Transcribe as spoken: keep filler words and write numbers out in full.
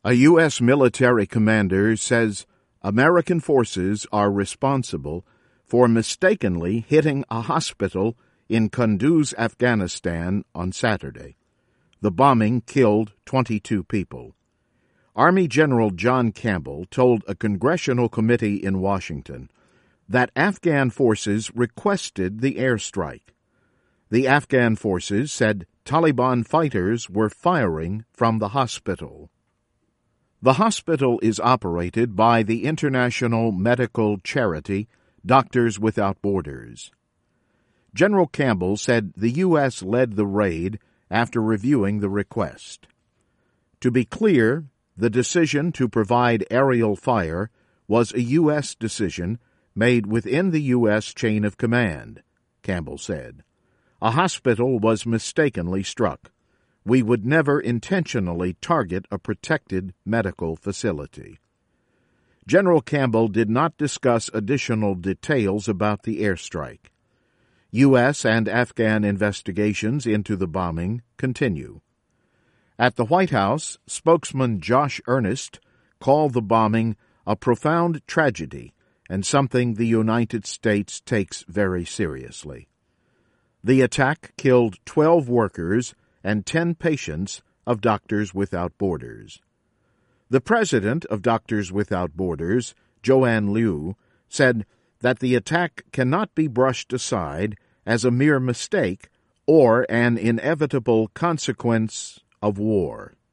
A U S military commander says American forces are responsible for mistakenly hitting a hospital in Kunduz, Afghanistan on Saturday. The bombing killed twenty-two people. Army General John Campbell told a congressional committee in Washington that Afghan forces requested the airstrike. The Afghan forces said Taliban fighters were firing from the hospital. The hospital is operated by the international medical charity Doctors Without Borders. General Campbell said the U S led the raid after reviewing the request. To be clear, the decision to provide aerial fire was a U S decision made within the U S chain of command, Campbell said. A hospital was mistakenly struck. We would never intentionally target a protected medical facility. General Campbell did not discuss additional details about the airstrike. U S and Afghan investigations into the bombing continue. At the White House, spokesman Josh Earnest called the bombing a profound tragedy and something the United States takes very seriously. The attack killed twelve workers and ten patients of Doctors Without Borders. The president of Doctors Without Borders, Joanne Liu, said that the attack cannot be brushed aside as a mere mistake or an inevitable consequence of war.